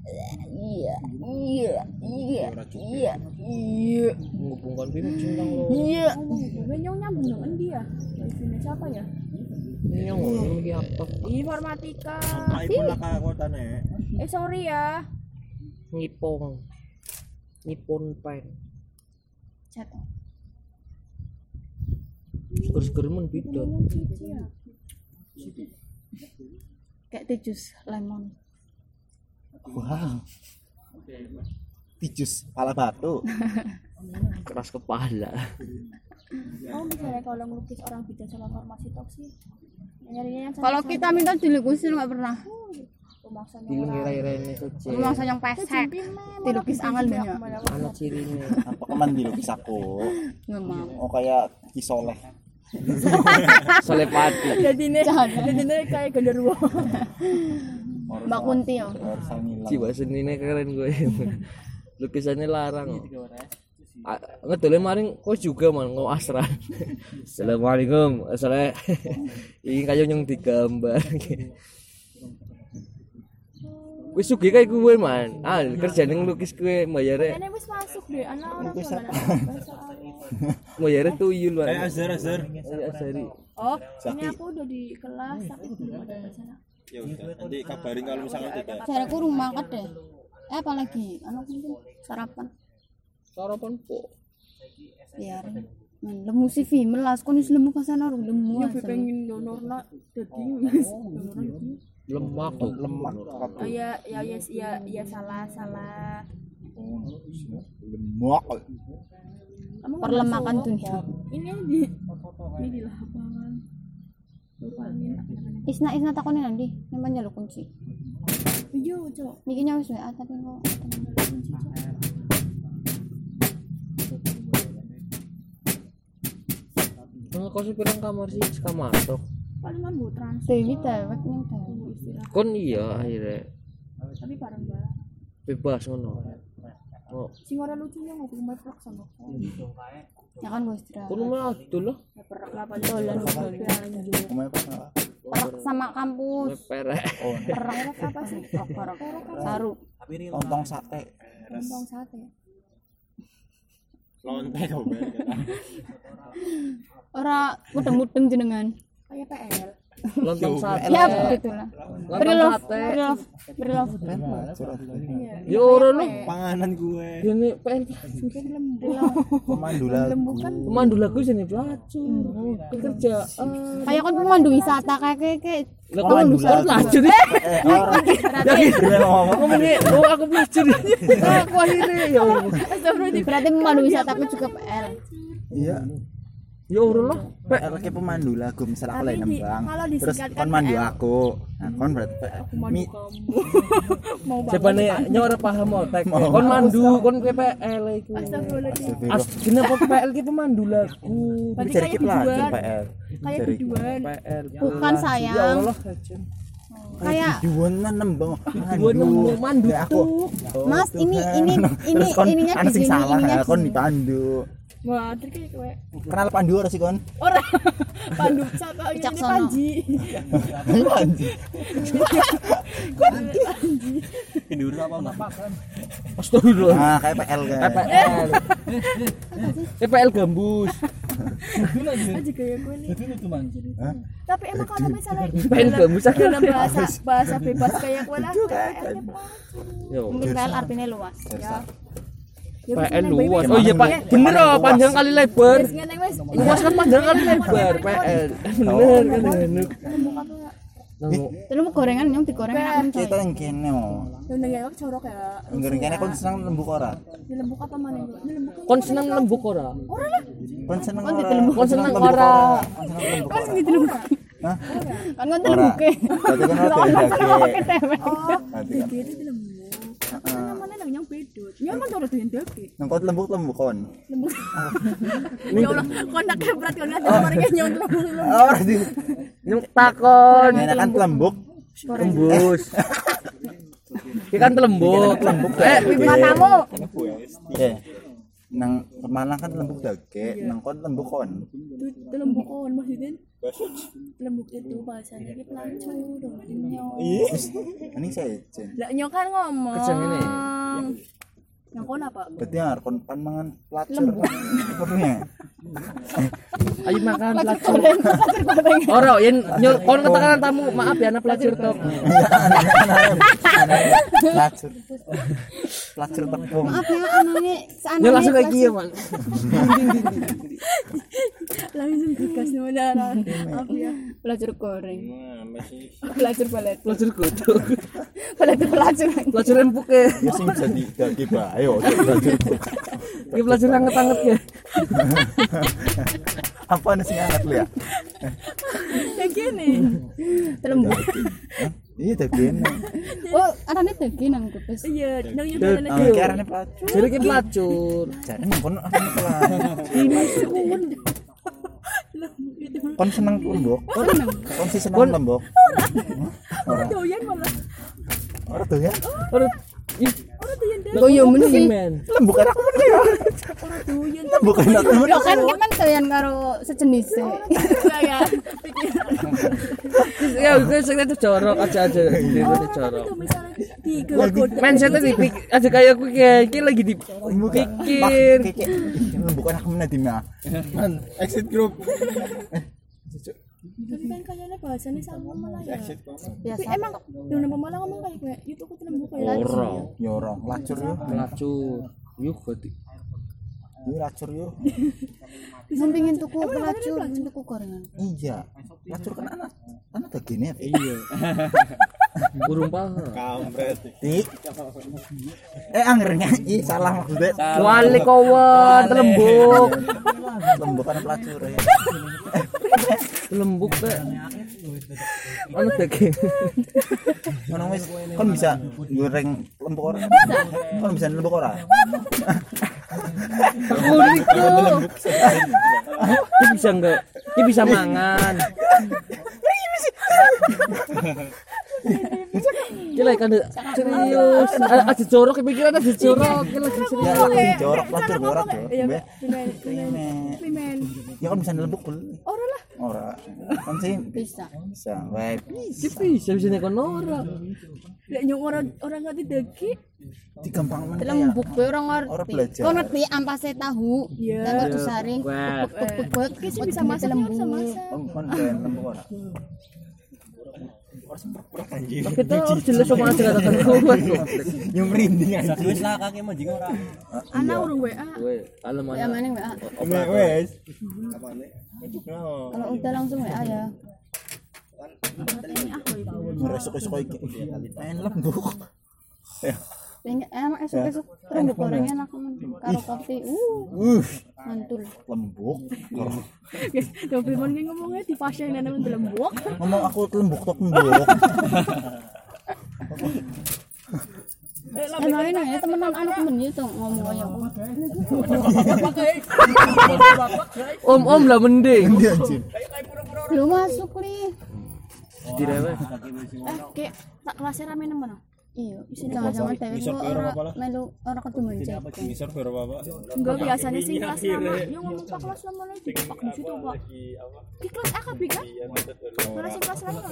Iya. Menghubungkan film centang lo. Iya. Nyong nyambung dengan dia. Ini siapa ya? Nyong iki apa? Informatika. Ibu lah kaya kotane. Sorry ya. Ngipong. Nippon Pen. Chat. Seger-seger men beda. Kayak teh jus lemon. Wow. Tijus pala batu. Keras kepala. Oh misalnya kalau ngelukis orang beda sama farmasi toksik. Nyarinya yang Kalau kita minta dilukisin nggak pernah. pemaksanya Dilengir-lengir suci. Masa yang pesek. Dilukis angan banyak. Ana cirine. Apa keman dilukis aku? Nggak mau. Oh kayak Kisoleh. Solepati. jadi ini kayak genderuwo. Mbak Kunti ya. Jiwa senine keren gue. Lukisannya larang. Ngedole maring kok juga man ngomong asran. Assalamualaikum. Ini kayak yang digambar. Wis sugih kayak gue man. Kerjane ngelukis gue bayare. Ini wis masuk deh anak orang tua Bayare tuyul man. Azhar. Azhari. Oh ini aku udah di kelas tapi belum ada masalah. Ya udah, nanti kabarin kalau misalnya tidak. Cara kurung mangkat deh. Apalagi anu mungkin sarapan. Sarapan po. Biarin. Lemu CV melas kon wis lemu pas ana lemu. Yang pengen donorna dadi wis Lemak tuh. Lemak. Oh ya salah. Lemak. Kamu Perlemakan dunia. Ini di lapangan. Isna takoni nanti, nyampe njaluk kunci. Iya, Cok. Mikinya wis WA tapi kok Kok sih pirang kamar sih? Kamar toh. Palingan bu transfer dewi dewek ning dalu. istirahat. Kon iya akhirnya Tapi bareng-bareng. bebas ngono. Oh, Sing ora lucunya ngopi meprok sama kok. Ya kan gue istirahat. kon mah adul lah. Meprok lah paling dolan belanja. Kemana pas? Perek sama kampus. Perek. Oh, Perok apa sih? Perek saru. lontong sate. Lontong sate. Lonte kok. Ora mudeng-mudeng jenengan. Kayak PL. Lontong sate. Ya begitulah. Lontong sate. Brilov. Ya ora lu. Panganan gue. Ini PL Pemandu lagu. pemandu lagu sini pelacur. Kerja. Kayak kon pemandu wisata kayak Lah pemandu pelacur. Ngomongnya, aku pelacur. Aku akhirnya ya Allah. berarti pemandu wisata aku juga PL. Iya. Ya ora lah. PL ke pemandu lagu misal aku lagi nembang. kalau Terus disingkatkan kon mandu PL. aku. Nah, kon berarti Mandu kamu. Mau Siapa nih ora paham otak. Kon mandu, kon PPL iku. Astagfirullahaladzim. Kenapa PL ki pemandu lagu? Berarti Cari kayak ki pelacur biduan. PL. Kayak biduan. PL. Bukan Ya sayang. Allah. Kayak Biduan nembang. Gua nemu mandu Ya, aku. tuh. Mas ini Terus kon ininya kan sing gini, salah ininya ya, kon gini. dipandu. Wah, terus kayak kowe. Kenal pandu ora sih kon? Ora. Pandu sapa ini Wicaksono. Panji. Panji. Tidur apa makan? Astagfirullah. Nah, kayak PL kan. PPL. PPL gambus. Aja kayak gue nih. Itu cuma Tapi emang kalau misalnya PPL gambus aja. dalam bahasa bebas kayak gue lah PL-nya Yo. mungkin PL artinya luas. ya. PL luas. Oh iya Pak, bener oh panjang kali lebar. Wis ngene wis. Luas kan panjang kali lebar PL. Bener kan. Terus gorengan yang digoreng enak coy. Kita yang kene oh. Yang nengok corok ya. Enggak kene kon seneng lembuk ora? Di lembuk apa mana itu? Ini lembuk. Kon seneng lembuk ora? Ora lah. Kon seneng Kon ora? ditelembuk. Kon seneng lembuk ora? Kon seneng lembuk ora? Gitu lho. Hah? Kan kon terbuke. Berarti kan ora daging. Oh, Berarti kan. dikit itu lembuk. Namanya nang yang bedot. Nyaman cara doyan daging. Nang kon lembuk kon. Lembuk. Ya Allah, kok ndak kebrat kan ada mereka nyon lembuk. Ora di. Nyung takon. Enak kan lembuk. Tembus. Iki kan lembuk. Matamu. Nang Malang kan lembuk daging, nang kon lembuk kon. Itu lembuk kon maksudnya. Lembuk itu bahasanya ki pelacur, nyok. Wis, ini saya jen. Lah nyok kan ngomong. Kejang ini. Yang kon apa? Berarti harus kon pan mangan pelacur. Pernya. Ayo makan pelacur. Ora yen nyul kon katakan tamu, maaf ya anak pelacur tok. Pelacur. Pelacur tepung. Maaf ya anaknya Nyul langsung kayak gini, Man. Langsung digas nona. Apa ya? pelacur goreng. Pelacur balet. Pelacur godok. Pelacur. Pelacur empuk ya. Ya sing bisa didaki bae pelacur. Iki pelacur anget-anget ya. Apa nih sing anget lu ya? Kayak gini. Telembuk. Iya daging. Oh, anaknya daging nang kutes. Iya, nang yo Dut. dalan Ah, karane pelacur. Jadi ki pelacur. Jarene kon arane pelacur. Kon seneng lembok. Kon sih seneng lembok. ora doyan malah. Ora tuh ya. Ora ih, Oh iya mending. men. Lembok enak men ya. Doyan Lembok enak men. Yo kan kan doyan karo sejenis. ya. Ya gue sing itu jorok aja. Itu jorok. Itu misalnya digodok. Mindset dipik aja kayak aku kayak iki lagi dipikir. Lembok enak men di mah. Man, exit group. Tapi kan kayaknya bahasanya sama malah ya. Biasa. Tapi emang Dona Pemalang ngomong kayak gue, itu aku lembuk kayak Ora. Nyorong pelacur yo. Pelacur. Yuk berarti. Yo pelacur yo. Bisa pengin tuku pelacur, tuku gorengan. Iya. Pelacur kan anak. Anak dagingnya. Iya. Burung paha. Di. Anggernya ih salah maksudnya. Wali kawan lembuk. Lembok kan pelacur ya. Lembuk teh. Anu daging. Ngono wis kon bisa goreng lembok ora? Kon bisa lembok ora? Takuriku. Ini bisa enggak? Ini bisa mangan. Kira kan serius. Ada jorok kepikiran ada jorok. Kira lagi Ya serius. sing jorok pelacur ora tuh. Iya, Mbak. Pimen. Ya kan bisa lembok kul. Ora lah. Ora. Kan sih Bisa. bisa. Wae. Bisa nekon ora. Lek nyong orang ngerti daging. Digampang men. Telembuk be orang Orang ngerti. belajar. Kau ngerti ampase tahu. Iya. Dan waktu saring. Wah. Bek. Kis bisa masak, bisa masak. Kon ben lembok ora? Kita harus jelas sama aja katakan kuat kok. Yang merinding aja. Wis lah kakek manjing ora. Anak urung WA. Gue kalem Ya mana. mana WA. Wes. Kalau udah langsung WA ya. Resuk-resuk iki. Main lembok. Ya. Pengen emang esok terus goreng enak karo kopi. Mantul. Lembok. Guys, Dobel mon ngomongnya di pasien nang lembuk. Ngomong aku lembok tok lembok. Emang enak ya temenan anak temen itu ngomong kayak aku. Om lah mending. Dia anjing. Belum masuk li. Direwes. Kayak tak kelasnya rame nang mana? Iya, jangan-jangan dewe kok melu ora kudu mencet. Ngisor berapa, Pak? Enggak biasanya sih kelas lama. Yo ngomong pak kelas lama lagi pak di situ pak. Di kelas AKB kan? Mana sih kelas lama?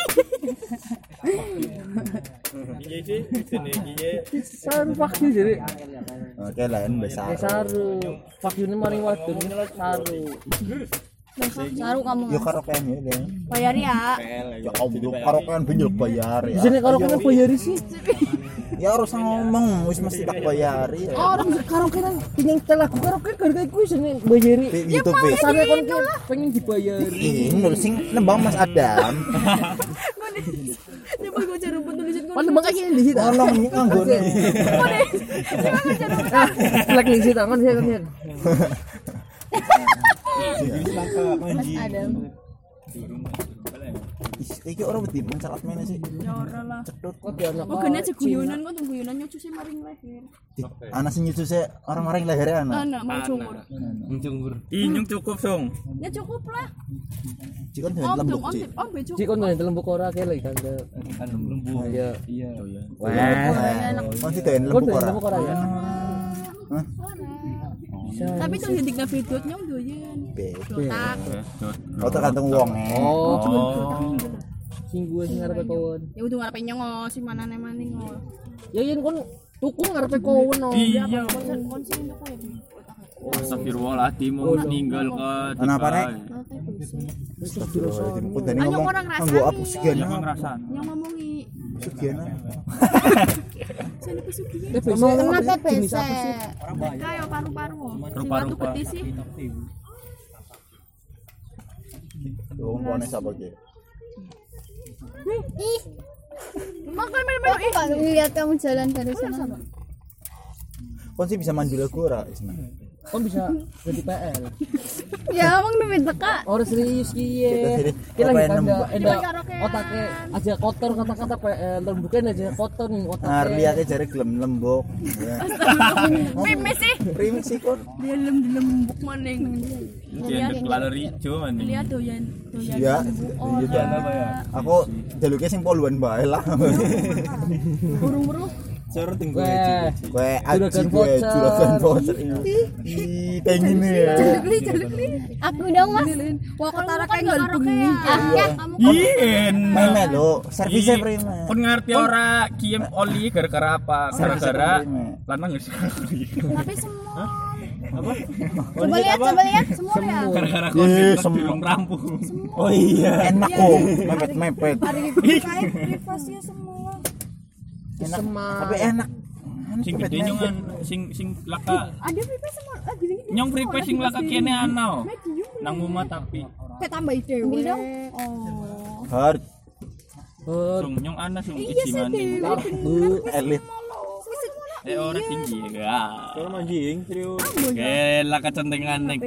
Iya sih, ini iya. Saru fuck you jadi. Oke lain besar. Saru. Fuck you ini maring wadon saru. Saru kamu. Yo karaokean ya deh. Bayar ya. Ya Allah karaokean benjol bayar ya. Di sini kalau kena bayar sih. Ya harus ngomong wis mesti tak bayari ya. Orang karaoke kan pengen lagu karaoke harga iku sini bayari. Di YouTube e. Sampai kon ki pengen dibayari. Ini sing nembang Mas Adam. Coba gue cari rumput tulisin gue. Mana makanya di situ. Tolong ini kanggone. Lek di situ kan saya kan. Mas Adam. Iki orang wedi mencalat mana sih? Ya ora lah. Cedot Kok dia anak. Oh kena guyonan kok guyonan nyucu sih maring leher. anak sing nyusu se orang-orang lehernya anak. Anak mau cungur. Junggur. Inyung cukup, Song. Ya cukup lah. Jikon dengan Om lembuk dong, Ci. om be cukup. Cik kon nang lembuk ora kae lagi kan. Kan lembu. Iya. Iya. Wah. Kon sih dengan Kon lembuk ora. lembuk ora ya. Hah? Tapi tuh hidiknya videonya doyan. Tak. Oh tergantung wong Oh. Sing gue sing ngarepe kawan. Ya udah ngarepe nyongo si manane maning. Ya yen kon tuku ngarepe kawan no. Iya. Kon sing tuku ya. Astagfirullahaladzim mau meninggal ke Kenapa, Nek? Astagfirullahaladzim. Kok tadi Ayo, ngomong orang ngerasa nganggo aku nih. sekian Yang ngerasaan Yang ngomongi sekian sini pesugihan. TBC Kena jenis TBC. apa sih? Kayak paru-paru. Sing Rupa-rupa. batu gede sih. wong tuane sapa ki Ih, Makan aku nggak ngeliat kamu jalan dari sana. kon sih bisa manjul aku ora Isna Kon bisa jadi PL. Ya, emang duit teka. Ora serius kiye. Jadi, Kira apa kita yang ada otaknya aja kotor kata-kata PL, lembukan aja kotor nih nah otaknya. lihatnya jare gelem lembok ya Mimis sih. primis sih kon Dia lembuk maning. mungkin ada kalori hijau mana Lihat doyan ya Oh, iya aku jaluknya sing poluan bae lah burung-burung. Weh, kowe aji Juragan kowe voucher. juragan voucher ih pengen ya Aku dong, Mas. Wah, ketara kan kayak enggak bengi. Ya, Ien meme lo servisnya prima kon ngerti ora kiem oli gara-gara apa gara-gara Prima. lanang geus Tapi semua. coba lihat semua ya. gara-gara kon Ih, belum semua. rampung oh iya enak kok mepet Kait privasinya semua. enak Semak. tapi enak sing gede nyongan sing laka Ada pipi semua. Gini. nyong prepare sing laka kene ana nang rumah tapi Kayak tambahin dewe. Ambil dong. Oh. hard sung nyong ana sung isiman elit ora tinggi ya kalau manjing serius gela kecentengan nek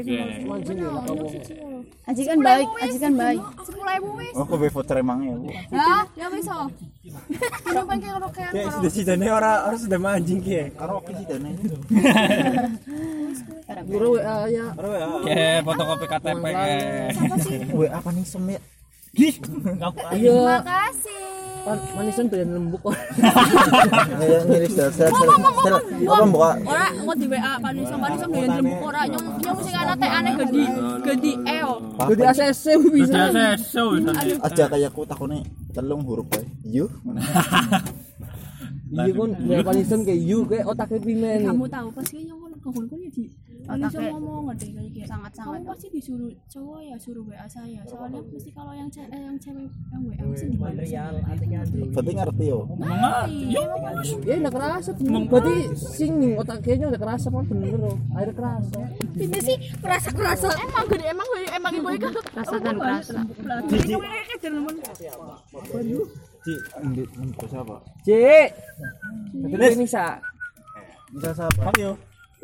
Ajikan baik, ajikan baik. 10.000 wis. oh kok be voucher emang ya Bu? Hah? Ya wis oh. Ini pakai rokean karo. Sudah sidane orang sudah manjing ki. karaoke sih dane Guru WA ya. ke fotokopi KTP gue apa nih semia Iya. Makasih. Manisan tuh yang lembuk kok. ayo ngiris dasar apa buka Ora engko di WA Panisom doyan lembuk ora nyong sing ana teh aneh gedi eo. Jadi ACC bisa. sudah sesu aja kayak aku takone telung huruf bae yo Iya kon, ya Manisan kayak you kayak otaknya pimen. Kamu tahu pasti nyong kon ya di Panisom ngomong ngede kayak gitu. Sangat-sangat. Kamu pasti disuruh cowok ya suruh WA saya. Soalnya mesti kalau yang cewek yang WA mesti di berarti ngerti yo Ya udah kerasa tuh. Berarti sing nih otak kayaknya udah kerasa kan bener loh. Akhirnya kerasa. Ini sih kerasa. Emang ibu ikan Rasakan kerasa. Jiji. Kayak jerman. Ci ndek siapa Cik. Terus bisa. bisa siapa ayo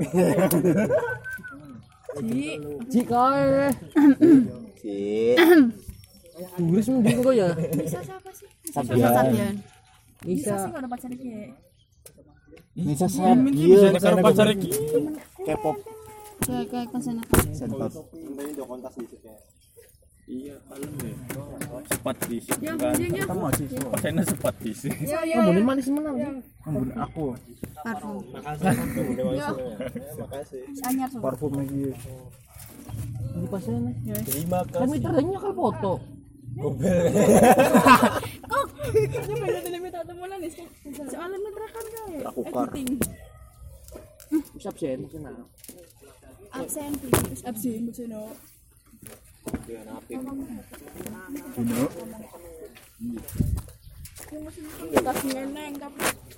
Cik kae. Ci Tulis mending kok ya. Bisa siapa sih? Sabian Bisa Bisa. sih kalau ada pacar kayak. bisa bisa karo pacar iki K-pop Kayak kesana. sentot iya kalem ya sepat di Ya, kan ya. kamu masih pasena sepat di Kamu manis menang. ambun aku Parfum. Anyar so. parfum lagi Di pasnya. Terima Kan meternya kan foto. Ini beda dari minta temenan nih. Soalnya metrakan kayak. aku kar Bisa absen senang. Absen please. Absen no. Dino Kasih neneng tapi